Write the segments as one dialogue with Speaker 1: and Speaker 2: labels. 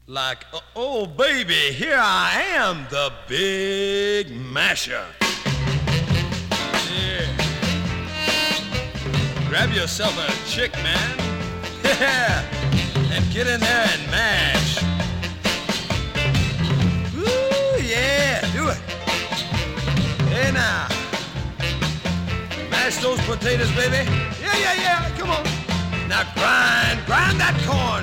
Speaker 1: Like, oh baby, here I am, the Big Masher. Yeah. Grab yourself a chick, man. Yeah. And get in there and mash. Ooh, yeah, do it. Hey now. Mash those potatoes, baby. Yeah, come on. Now grind that corn.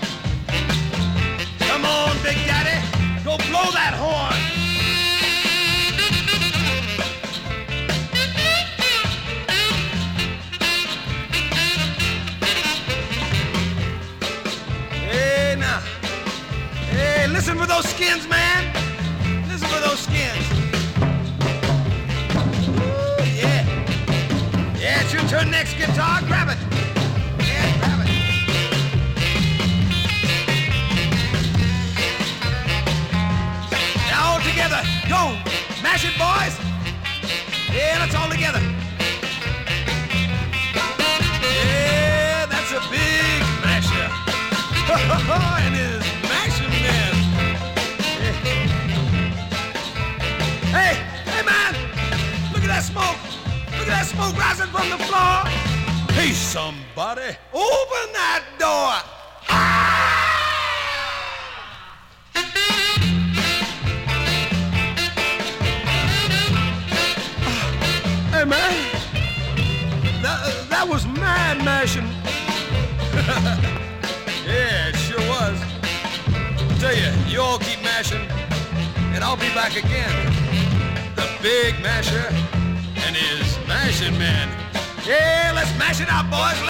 Speaker 1: Come on, Big Daddy. Go blow that horn. Hey, now. Hey, listen for those skins, man. Listen for those skins. Ooh, yeah. Yeah, it's your turn next, guitar. Grab it. Yeah, grab it. Now all together. Go. Mash it, boys. Yeah, let's all together. Yeah, that's a big masher. And his mashing men. Hey, man. Look at that smoke. Look at that smoke rising from the floor. Hey, somebody, open that door. Hey, man, that was mad mashing. Yeah, it sure was. I tell you, you all keep mashing, and I'll be back again. The Big Masher and his mashing men. Yeah, let's mash it out, boys.